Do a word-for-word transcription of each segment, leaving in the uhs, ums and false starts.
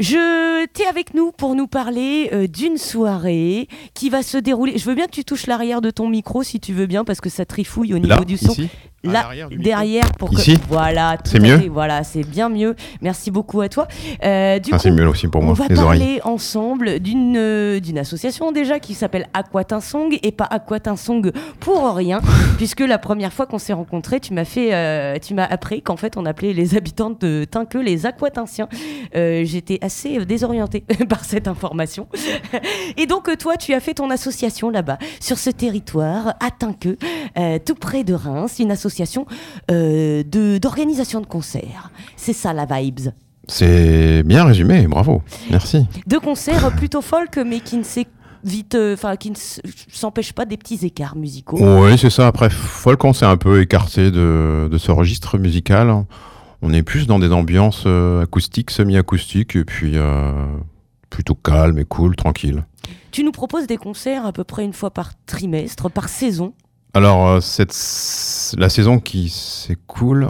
Je t'es avec nous pour nous parler euh, d'une soirée qui va se dérouler. Je veux bien que tu touches l'arrière de ton micro si tu veux bien parce que ça trifouille au niveau Là, du son. ici Là, derrière, pour que... Ici voilà, c'est mieux. fait, voilà, c'est bien mieux. Merci beaucoup à toi. Euh, du ah, coup, c'est mieux aussi pour moi. On va les parler oreilles. ensemble d'une euh, d'une association déjà qui s'appelle Aquatinsong et pas Aquatinsong pour rien, puisque la première fois qu'on s'est rencontrés, tu m'as fait, euh, tu m'as appris qu'en fait on appelait les habitants de Tinqueux les Aquatinsiens. Euh, j'étais assez euh, désorientée par cette information. Et donc euh, toi, tu as fait ton association là-bas, sur ce territoire à Tinqueux, euh, tout près de Reims, une association euh, de, d'organisation de concerts. C'est ça la vibes. C'est bien résumé, bravo, merci. De concerts plutôt folk, mais qui ne s'est vite, enfin, euh, qui ne s'empêchent pas des petits écarts musicaux. Oui, c'est ça. Après, folk, on s'est un peu écarté de, de ce registre musical. On est plus dans des ambiances euh, acoustiques, semi-acoustiques, et puis euh, plutôt calme et cool, tranquille. Tu nous proposes des concerts à peu près une fois par trimestre, par saison. Alors, euh, cette, la saison qui s'écoule,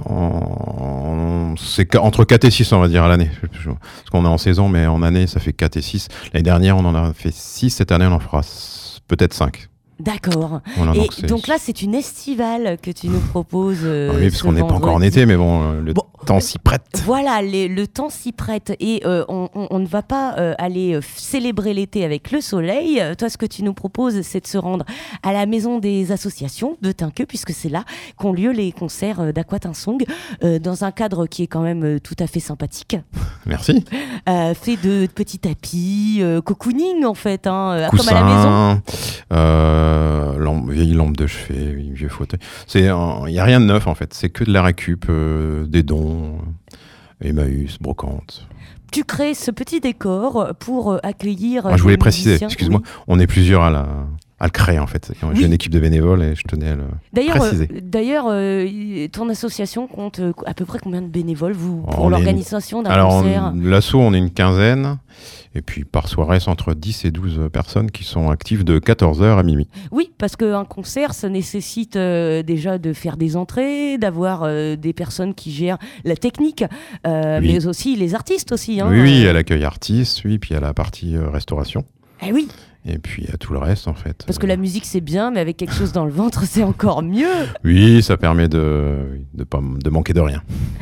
en, en, c'est entre quatre et six, on va dire, à l'année. Parce qu'on est en saison, mais en année, ça fait quatre et six. L'année dernière, on en a fait six. Cette année, on en fera peut-être cinq. D'accord. Voilà, et donc, donc là, c'est une estivale que tu nous proposes. Euh, ah oui, parce qu'on n'est pas encore en été, mais bon, euh, le bon, temps s'y prête. Voilà, les, le temps s'y prête. Et euh, on, on, on ne va pas euh, aller célébrer l'été avec le soleil. Toi, ce que tu nous proposes, c'est de se rendre à la maison des associations de Tinqueux, puisque c'est là qu'ont lieu les concerts d'Aquatinsong, euh, dans un cadre qui est quand même euh, tout à fait sympathique. Merci. Euh, fait de petits tapis, euh, cocooning en fait, hein, Coussins, comme à la maison. Euh, lampe, vieille lampe de chevet, vieux fauteuil. Il n'y a rien de neuf en fait, c'est que de la récup, euh, des dons, euh, Emmaüs, brocante. Tu crées ce petit décor pour accueillir. Ah, je voulais préciser, musiciens. excuse-moi, Oui. On est plusieurs à la. à le créer en fait. J'ai oui. une équipe de bénévoles et je tenais à le d'ailleurs, préciser. Euh, d'ailleurs, euh, ton association compte euh, à peu près combien de bénévoles vous, pour on l'organisation une... d'un Alors, concert? L'asso, on est une quinzaine. Et puis par soirée, c'est entre dix et douze personnes qui sont actives de quatorze heures à minuit. Oui, parce qu'un concert, ça nécessite euh, déjà de faire des entrées, d'avoir euh, des personnes qui gèrent la technique, euh, oui. mais aussi les artistes aussi. Hein, oui, oui, il y euh... a l'accueil artiste, oui, puis il y a la partie euh, restauration. Eh oui. Et puis il y a tout le reste en fait. Parce que la musique c'est bien, mais avec quelque chose dans le ventre c'est encore mieux. Oui, ça permet de de pas de manquer de rien.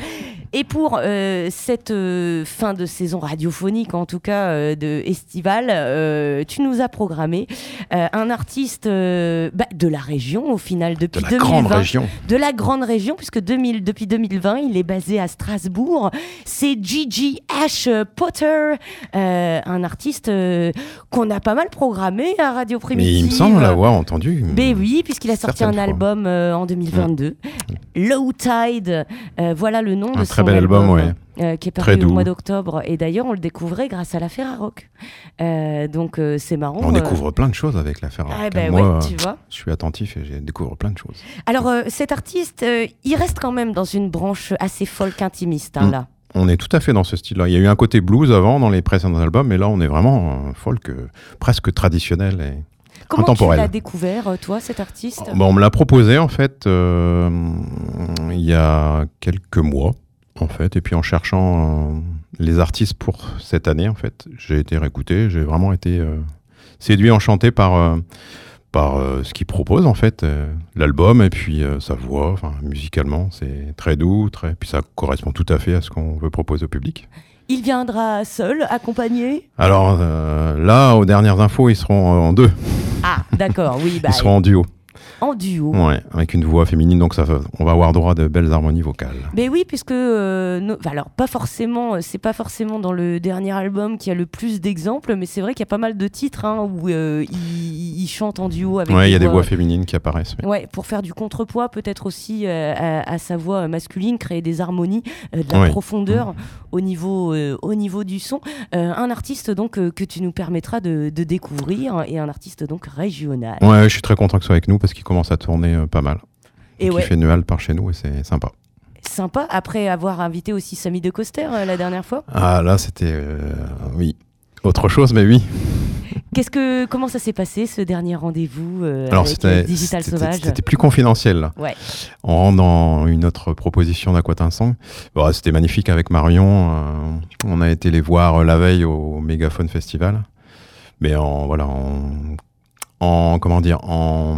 Et pour euh, cette euh, fin de saison radiophonique, en tout cas euh, de estivale, euh, tu nous as programmé euh, un artiste euh, bah, de la région au final depuis de la deux mille vingt, grande région. De la grande région, puisque deux mille, depuis deux mille vingt, il est basé à Strasbourg. C'est Gigi Ash Potter, euh, un artiste euh, qu'on a pas mal programmé à Radio Primitive. Mais il me semble l'avoir entendu. Mais oui, puisqu'il a sorti un fois. album euh, en deux mille vingt-deux, mmh. Low Tide, euh, voilà le nom un de très son bel album, album, ouais. euh, qui est paru au mois d'octobre. Et d'ailleurs, on le découvrait grâce à la Ferrarock. Euh, donc euh, c'est marrant. On euh... découvre plein de choses avec la Ferrarock. Ah, bah, Moi, ouais, tu vois. Je suis attentif et je découvre plein de choses. Alors euh, cet artiste, euh, il reste quand même dans une branche assez folk intimiste, hein, mmh. là. On est tout à fait dans ce style-là. Il y a eu un côté blues avant dans les précédents albums, mais là on est vraiment euh, folk euh, presque traditionnel et Comment intemporel. tu l'as découvert, toi, cet artiste? Bon, on me l'a proposé en fait euh, il y a quelques mois, en fait, et puis en cherchant euh, les artistes pour cette année, en fait, j'ai été réécouté, j'ai vraiment été euh, séduit, enchanté par euh, par euh, ce qu'il propose en fait, euh, l'album et puis euh, sa voix, enfin musicalement c'est très doux, très, puis ça correspond tout à fait à ce qu'on veut proposer au public. Il viendra seul, accompagné? Alors euh, là, aux dernières infos, ils seront en deux. Ah, d'accord, oui. Bah, ils seront en duo. En duo. Ouais, avec une voix féminine, donc ça, on va avoir droit à de belles harmonies vocales. Mais oui, puisque euh, no... alors pas forcément, c'est pas forcément dans le dernier album qu'il y a le plus d'exemples, mais c'est vrai qu'il y a pas mal de titres hein, où euh, ils, ils chantent en duo avec. Ouais, il y a des voix... voix féminines qui apparaissent. Mais... Ouais, pour faire du contrepoids, peut-être aussi euh, à, à sa voix masculine, créer des harmonies, euh, de la ouais. profondeur mmh. au niveau, euh, au niveau du son. Euh, un artiste donc euh, que tu nous permettras de, de découvrir et un artiste donc régional. Ouais, je suis très content que ce soit avec nous parce qu'il commence à tourner euh, pas mal. Et donc ouais. Il fait une halte par chez nous et c'est sympa. Sympa, après avoir invité aussi Samy de Coster euh, la dernière fois. Ah là, c'était... Euh, oui, autre chose, mais oui. Qu'est-ce que, comment ça s'est passé ce dernier rendez-vous euh, Alors, avec c'était, Digital c'était, Sauvage? C'était plus confidentiel. Là. Ouais. On rentre dans une autre proposition d'Aquatinsong. Bon, c'était magnifique avec Marion. Euh, on a été les voir la veille au Mégaphone Festival. Mais en, voilà, en, en comment dire, en,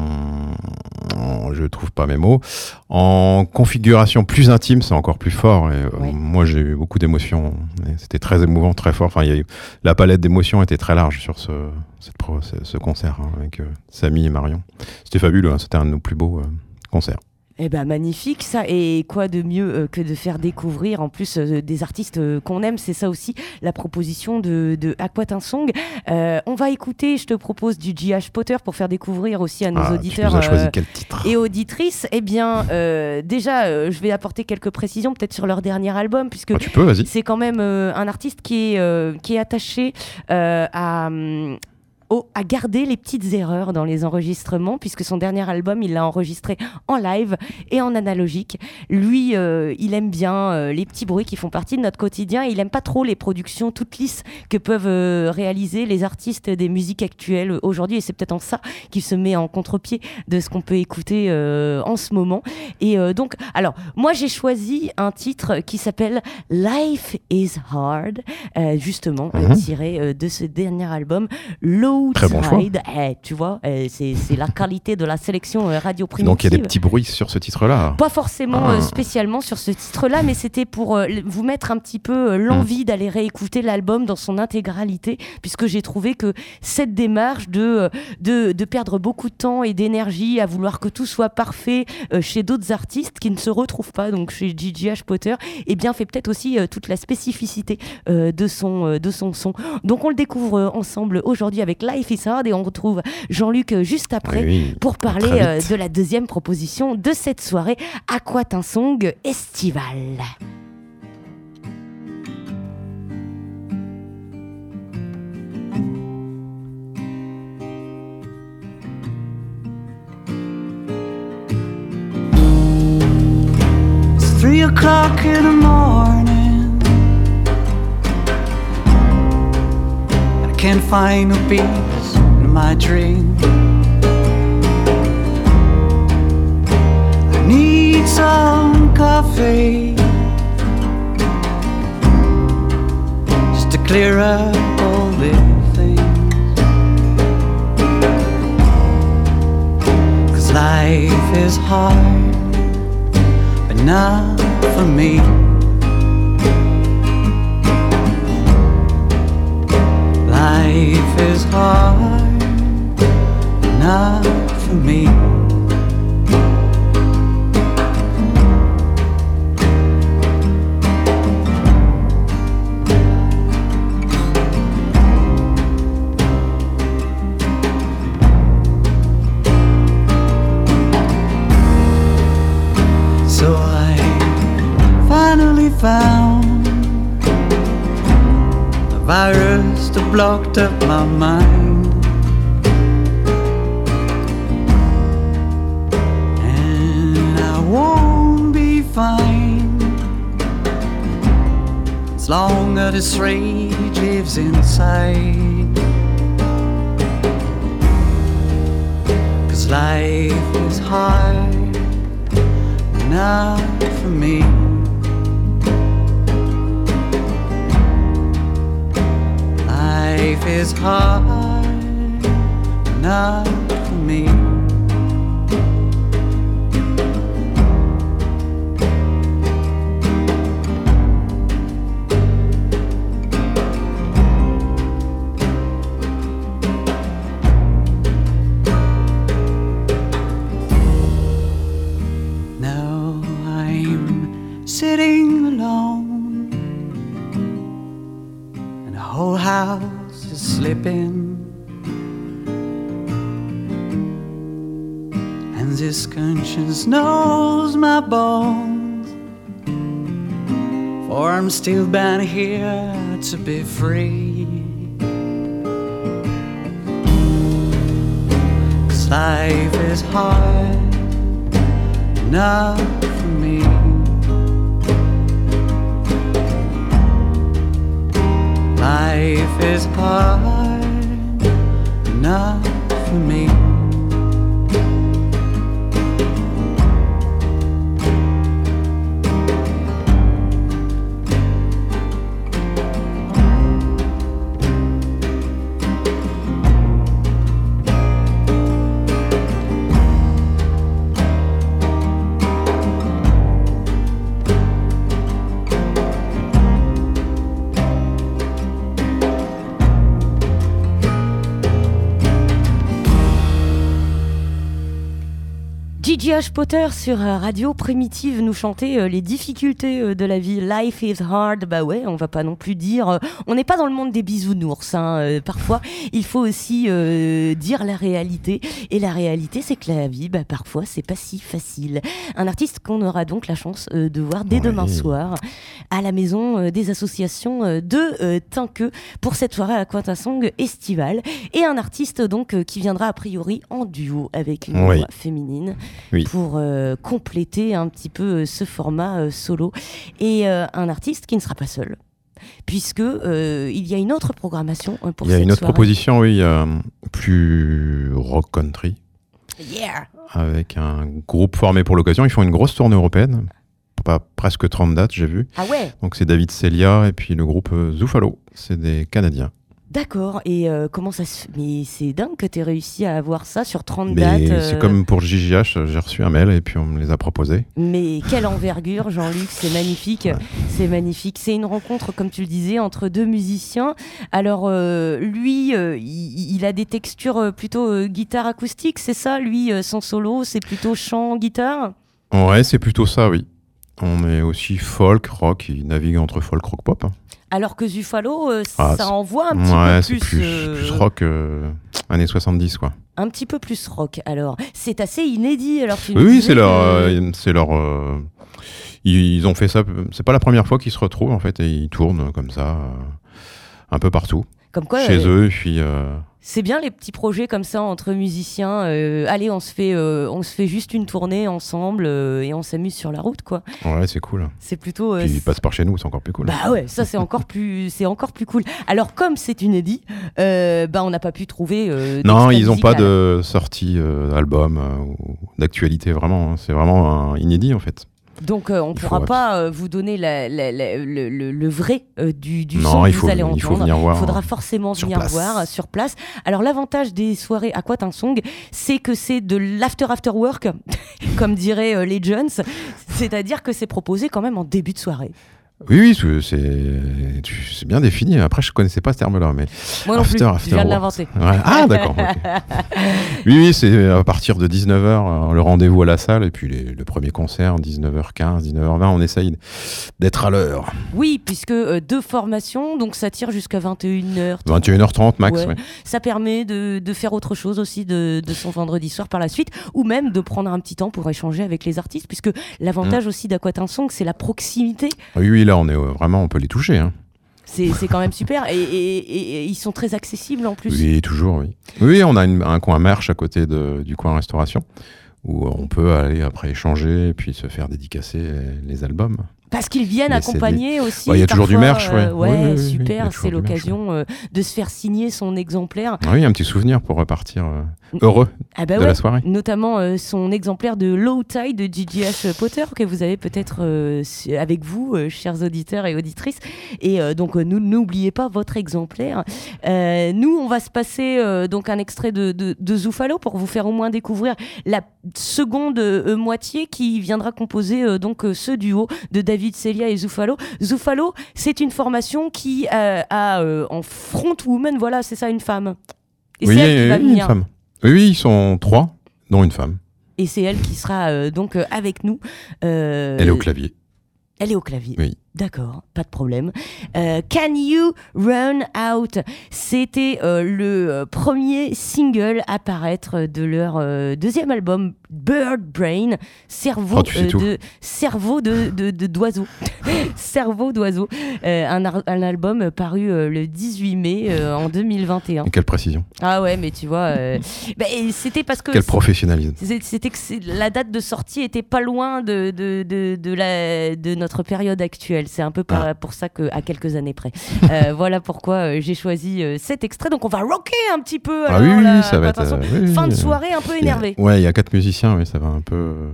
en, je trouve pas mes mots, en configuration plus intime, c'est encore plus fort. Et, euh, ouais. Moi, j'ai eu beaucoup d'émotions. Et c'était très émouvant, très fort. Enfin, il y a eu, la palette d'émotions était très large sur ce, cette pro, ce, ce concert hein, avec euh, Samy et Marion. C'était fabuleux. Hein, c'était un de nos plus beaux euh, concerts. Eh ben magnifique ça, et quoi de mieux euh, que de faire découvrir en plus euh, des artistes euh, qu'on aime, c'est ça aussi la proposition de, de Aquatinsong. Euh, on va écouter, je te propose du J H Potter pour faire découvrir aussi à nos ah, auditeurs tu nous as choisi euh, quel titre et auditrices. Eh bien euh, déjà euh, je vais apporter quelques précisions peut-être sur leur dernier album, puisque ah, tu peux, vas-y. C'est quand même euh, un artiste qui est, euh, qui est attaché euh, à... Hum, à garder les petites erreurs dans les enregistrements, puisque son dernier album, il l'a enregistré en live et en analogique. Lui, euh, il aime bien euh, les petits bruits qui font partie de notre quotidien, et il aime pas trop les productions toutes lisses que peuvent euh, réaliser les artistes des musiques actuelles aujourd'hui, et c'est peut-être en ça qu'il se met en contre-pied de ce qu'on peut écouter euh, en ce moment. Et euh, donc, alors, moi j'ai choisi un titre qui s'appelle Life is Hard, euh, justement, mm-hmm. euh, tiré euh, de ce dernier album, Low Très bon choix. Eh, tu vois, eh, c'est, c'est la qualité de la sélection euh, radio primitive. Donc il y a des petits bruits sur ce titre-là. Pas forcément ah. euh, spécialement sur ce titre-là, mais c'était pour euh, vous mettre un petit peu euh, l'envie mmh. d'aller réécouter l'album dans son intégralité, puisque j'ai trouvé que cette démarche de, de, de perdre beaucoup de temps et d'énergie à vouloir que tout soit parfait euh, chez d'autres artistes qui ne se retrouvent pas, donc chez J H Potter, eh bien fait peut-être aussi euh, toute la spécificité euh, de, son, euh, de son son. Donc on le découvre euh, ensemble aujourd'hui avec Life is Hard, et on retrouve Jean-Luc juste après oui, pour parler euh, de la deuxième proposition de cette soirée, Aquatinsong Estival. It's three o'clock in the morning, I can't find no peace in my dream. I need some coffee just to clear up all the things, 'cause life is hard, but not for me. Life is hard, not for me. So I finally found a virus that blocked up my mind, and I won't be fine as long as this rage lives inside. 'Cause life is hard, not for me. Life is hard, not for me. Now I'm sitting alone, and the whole house is slipping, and this conscience knows my bones, for I'm still bound here to be free. 'Cause life is hard, not for me. Life is hard, enough for me. J J H Potter sur Radio Primitive nous chantait euh, les difficultés euh, de la vie. Life is hard. Bah ouais, on va pas non plus dire. Euh, on n'est pas dans le monde des bisounours. Hein, euh, parfois, il faut aussi euh, dire la réalité. Et la réalité, c'est que la vie, bah, parfois, c'est pas si facile. Un artiste qu'on aura donc la chance euh, de voir dès ouais. demain soir à la maison euh, des associations euh, de euh, Tinqueux pour cette soirée à Quintasong estivale. Et un artiste donc euh, qui viendra a priori en duo avec une oui. voix féminine. Oui. Pour euh, compléter un petit peu euh, ce format euh, solo. Et euh, un artiste qui ne sera pas seul, puisque euh, il y a une autre programmation euh, pour cette soirée. Il y a une autre soirée. proposition, oui, euh, plus rock country. Yeah. Avec un groupe formé pour l'occasion. Ils font une grosse tournée européenne. Pas presque trente dates, j'ai vu. Ah ouais. Donc c'est David Celia et puis le groupe euh, Zufalo. C'est des Canadiens. D'accord, et euh, comment ça se... Mais c'est dingue que tu aies réussi à avoir ça sur trente Mais dates. Euh... C'est comme pour J J H, j'ai reçu un mail et puis on me les a proposés. Mais quelle envergure, Jean-Luc, c'est magnifique. Ouais. C'est magnifique. C'est une rencontre, comme tu le disais, entre deux musiciens. Alors, euh, lui, euh, il, il a des textures plutôt euh, guitare acoustique, c'est ça? Lui, euh, son solo, c'est plutôt chant, guitare? Ouais, c'est plutôt ça, oui. On est aussi folk, rock, il navigue entre folk, rock, pop. Alors que Zufalo, euh, ah, ça envoie un petit ouais, peu plus... c'est plus, euh... plus rock, euh, années soixante-dix, quoi. Un petit peu plus rock, alors. C'est assez inédit, alors tu Oui, c'est leur... Que... Euh, c'est leur euh, ils ont fait ça... C'est pas la première fois qu'ils se retrouvent, en fait, et ils tournent comme ça, euh, un peu partout. Comme quoi, chez euh... eux, et puis... Euh... C'est bien les petits projets comme ça entre musiciens. Euh, allez, on se fait, euh, on se fait juste une tournée ensemble euh, et on s'amuse sur la route, quoi. Ouais, c'est cool. C'est plutôt. Euh, Puis ils passent par chez nous, c'est encore plus cool. Bah ouais, ça c'est encore plus, c'est encore plus cool. Alors comme c'est inédit, euh, bah on n'a pas pu trouver. Euh, non, ils n'ont pas de sortie euh, album euh, ou d'actualité vraiment. Hein. C'est vraiment un inédit en fait. Donc euh, on ne pourra pas euh, vous donner la, la, la, le, le, le vrai euh, du, du non, son que faut, vous allez entendre. Il faut venir voir. Il faudra forcément venir place. voir sur place. Alors l'avantage des soirées à Quintasong, c'est que c'est de l'after after work, comme diraient euh, les jeunes. C'est-à-dire que c'est proposé quand même en début de soirée. Oui, oui, c'est, c'est bien défini. Après, je ne connaissais pas ce terme-là. Mais moi non after, plus, after je viens de l'inventer. Ouais. Ah, d'accord. Okay. oui, oui, c'est à partir de dix-neuf heures, le rendez-vous à la salle. Et puis les, le premier concert, dix-neuf heures quinze, dix-neuf heures vingt, on essaye d'être à l'heure. Oui, puisque euh, deux formations, donc ça tire jusqu'à vingt et une heures trente. vingt et une heures trente max, ouais. Ouais. Ça permet de, de faire autre chose aussi de, de son vendredi soir par la suite, ou même de prendre un petit temps pour échanger avec les artistes, puisque l'avantage mmh. aussi d'Aquatinsong, c'est la proximité. Oui, oui, là, on est vraiment, on peut les toucher. Hein. C'est, c'est quand même super. Et, et, et, et ils sont très accessibles en plus. Oui, toujours, oui. Oui, on a une, un coin merch à côté de, du coin restauration où on peut aller après échanger et puis se faire dédicacer les albums. Parce qu'ils viennent accompagner aussi. Il ouais, y a toujours du merch, ouais. Euh, ouais, ouais, ouais super, ouais, c'est l'occasion merch, ouais. euh, de se faire signer son exemplaire. Oui, un petit souvenir pour repartir euh, heureux ah bah de ouais, la soirée. Notamment euh, son exemplaire de Low Tide de J J H Potter que vous avez peut-être euh, avec vous, euh, chers auditeurs et auditrices. Et euh, donc, euh, nous, n'oubliez pas votre exemplaire. Euh, nous, on va se passer euh, donc un extrait de, de, de Zufalo pour vous faire au moins découvrir la seconde euh, moitié qui viendra composer euh, donc euh, ce duo de David Celia et Zufalo. Zufalo, c'est une formation qui euh, a euh, en frontwoman, voilà, c'est ça, une femme. Et oui, c'est elle qui va oui, venir. Une femme. Oui, oui, ils sont trois, dont une femme. Et c'est elle qui sera euh, donc euh, avec nous. Euh, elle est au clavier. Elle est au clavier. Oui. D'accord, pas de problème. Euh, Can You Run Out? C'était euh, le euh, premier single à paraître de leur euh, deuxième album, Bird Brain, cerveau, oh, euh, de, cerveau de, de, de, d'oiseau. cerveau d'oiseau. Euh, un, ar- un album paru euh, le dix-huit mai euh, en deux mille vingt et un. Et quelle précision. Ah ouais, mais tu vois, euh, bah, c'était parce que... Quel professionnalisme. C'était que la date de sortie était pas loin de, de, de, de, la, de notre période actuelle. personnel. C'est un peu par, Ah. pour ça qu'à quelques années près. Euh, voilà pourquoi euh, j'ai choisi euh, cet extrait. Donc on va rocker un petit peu. Ah alors, oui, oui, là. oui, ça va être, Attention, euh, oui, fin oui, de euh, soirée un peu Il y a- énervé. Ouais, il y a quatre musiciens, oui, ça va un peu euh,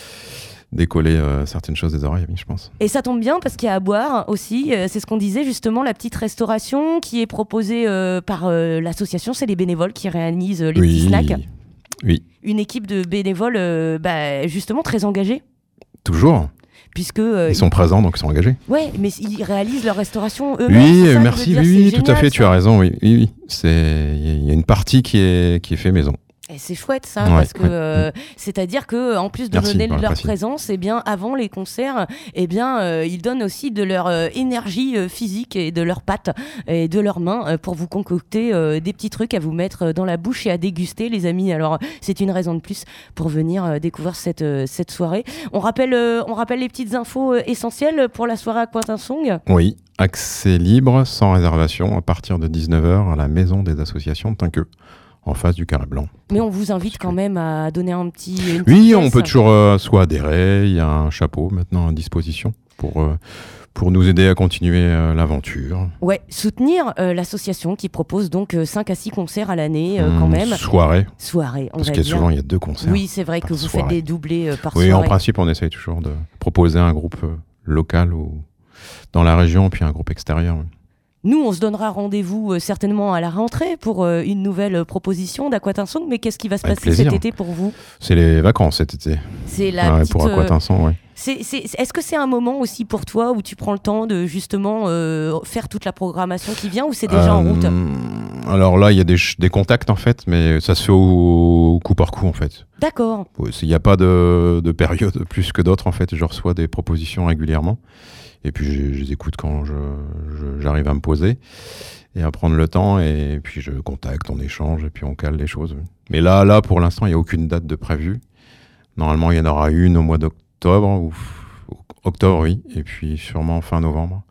décoller euh, certaines choses des oreilles, oui, je pense. Et ça tombe bien parce qu'il y a à boire aussi. Euh, c'est ce qu'on disait justement, la petite restauration qui est proposée euh, par euh, l'association. C'est les bénévoles qui réalisent euh, les petits Oui, snacks. oui, Une équipe de bénévoles euh, bah, justement très engagés. toujours. Puisque euh, Ils sont présents, donc ils sont engagés. ouais, mais ils réalisent leur restauration eux-mêmes. Oui, c'est ça euh, que je merci, veux oui, dire, oui, c'est tout à génial, fait, tu ça. as raison, oui, oui, oui. C'est, il y a une partie qui est, qui est fait maison. Et c'est chouette ça, Ouais, parce que ouais. euh, c'est-à-dire que en plus de Merci donner pour de la leur précision. présence, et bien avant les concerts, et bien euh, ils donnent aussi de leur euh, énergie euh, physique et de leurs pattes et de leurs mains euh, pour vous concocter euh, des petits trucs à vous mettre dans la bouche et à déguster, les amis. Alors c'est une raison de plus pour venir euh, découvrir cette euh, cette soirée. On rappelle euh, on rappelle les petites infos euh, essentielles pour la soirée à Aquatinsong. Oui, accès libre, sans réservation, à partir de dix-neuf heures à la maison des associations de Tinqueux, en face du Carré Blanc. Mais on vous invite quand même à donner un petit. Une petite Oui, on pièce. peut toujours euh, soit adhérer, il y a un chapeau maintenant à disposition pour, euh, pour nous aider à continuer euh, l'aventure. Ouais, soutenir euh, l'association qui propose donc euh, cinq à six concerts à l'année euh, quand Hum, même. Soirée, Soirée, on parce va qu'il y a dire. souvent il y a deux concerts. Oui, c'est vrai par que vous soirée. faites des doublés euh, par Oui, soirée. en principe, on essaye toujours de proposer un groupe euh, local ou dans la région, puis un groupe extérieur. oui. Nous, on se donnera rendez-vous euh, certainement à la rentrée pour euh, une nouvelle euh, proposition d'Aquatinsong. Mais qu'est-ce qui va se Avec passer plaisir. cet été pour vous? C'est les vacances cet été. C'est la Ouais, petite, pour euh, Aquatinsong, ouais. c'est- c'est- Est-ce que c'est un moment aussi pour toi où tu prends le temps de justement euh, faire toute la programmation qui vient, ou c'est déjà en Euh, route? Alors là, il y a des, ch- des contacts en fait, mais ça se fait au, au coup par coup en fait. D'accord. Il n'y a pas de, de période plus que d'autres en fait. Je reçois des propositions régulièrement et puis je, je les écoute quand je, je- j'arrive à me poser et à prendre le temps, et puis je contacte, on échange et puis on cale les choses. Mais là, là pour l'instant, il n'y a aucune date de prévue. Normalement, il y en aura une au mois d'octobre ou octobre, oui, et puis sûrement fin novembre.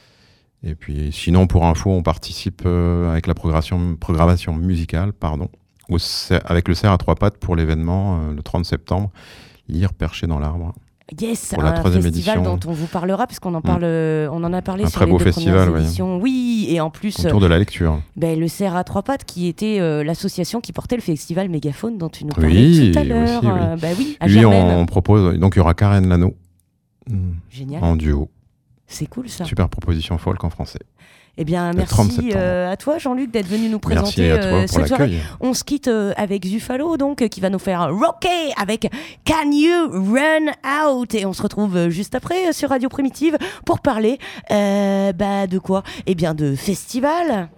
Et puis sinon, pour info, on participe euh, avec la programmation, programmation musicale, pardon, au, cer- avec le cerf à trois pattes pour l'événement euh, le trente septembre, Lire perché dans l'arbre. Yes, Pour la un troisième festival édition. dont on vous parlera, puisqu'on en parle, euh, on en a parlé Un sur très les beau deux festival, premières ouais. éditions. Oui, et en plus, Autour de la lecture. ben, le cerf à trois pattes, qui était euh, l'association qui portait le festival Mégaphone dont tu nous parlais Oui, tout à l'heure. aussi, oui. Euh, bah oui, à Lui, Germaine. on, on propose. Donc, il y aura Karen Lano mm, Génial, en duo. c'est cool ça. Super proposition folk en français. Eh bien, Le trente merci septembre. euh, à toi, Jean-Luc, d'être venu nous Merci présenter à toi euh, pour cette soirée. l'accueil. On se quitte euh, avec Zufalo, donc, euh, qui va nous faire rocker avec Can You Run Out? Et on se retrouve euh, juste après euh, sur Radio Primitive pour parler euh, bah, de quoi? Eh bien, de festival.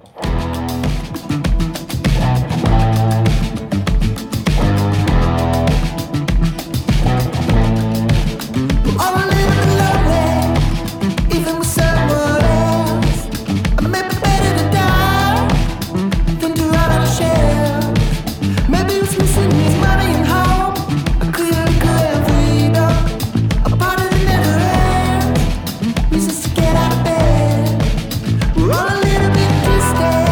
Just to get out of bed, we're all a little bit twisted.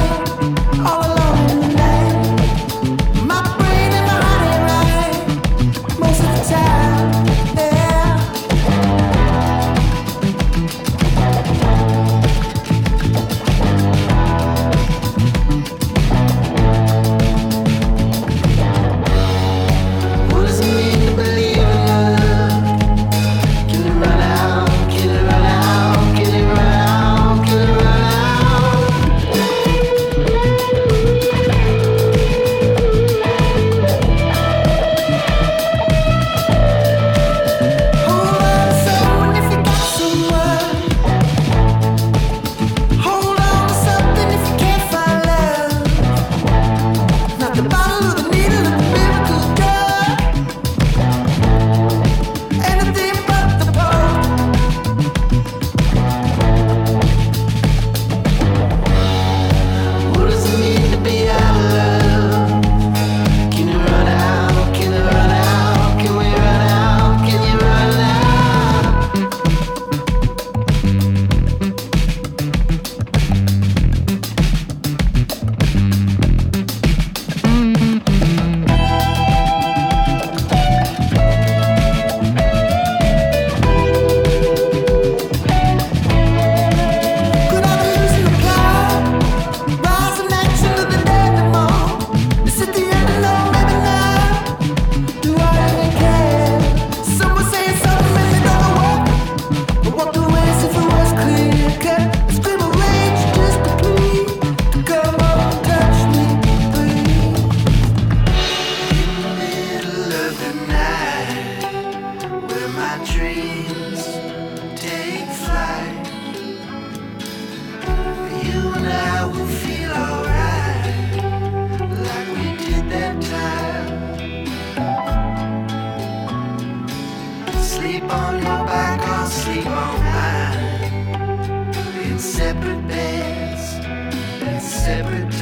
separate